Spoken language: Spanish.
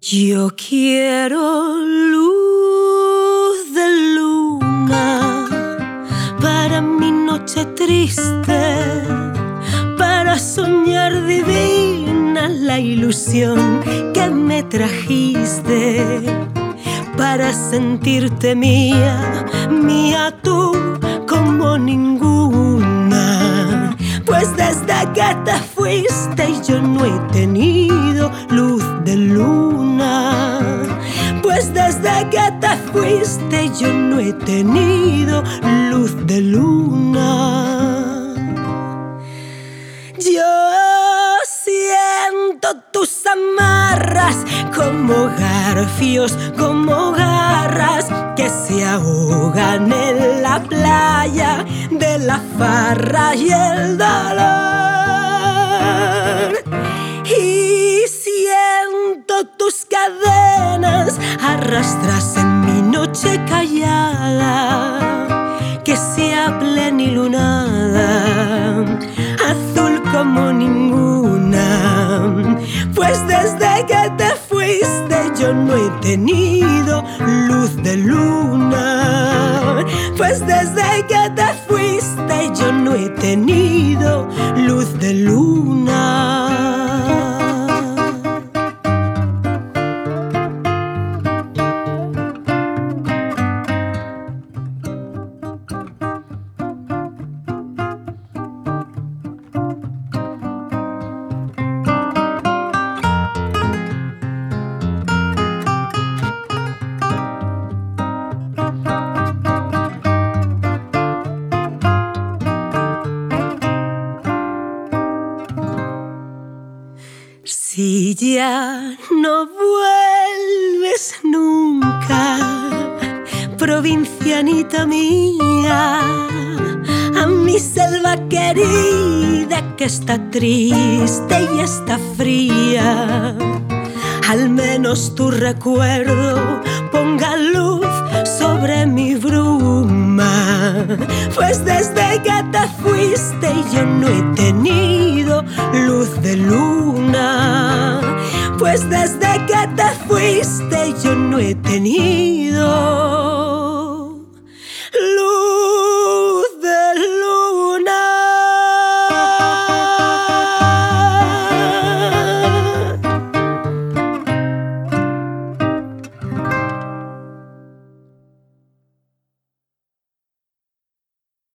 Yo quiero luz de luna para mi noche triste, para soñar divina la ilusión que me trajiste, para sentirte mía, mía tú como ninguna. Pues desde que te fuiste yo no he tenido luz de luna. Pues desde que te fuiste yo no he tenido luz de luna. Yo siento tus amarras como garfios, como garras que se ahogan en la playa de la farra y el dolor. Y siento tus cadenas arrastras en mi noche callada, que sea plenilunada, azul como ninguna. Pues desde que te fuiste yo no he tenido luz de luna. Pues desde que te fuiste yo no he tenido luz de luna. Si ya no vuelves nunca, provincianita mía, a mi selva querida que está triste y está fría, al menos tu recuerdo ponga luz sobre mi bruma. Pues desde que te fuiste yo no he tenido luz de luna. Pues desde que te fuiste yo no he tenido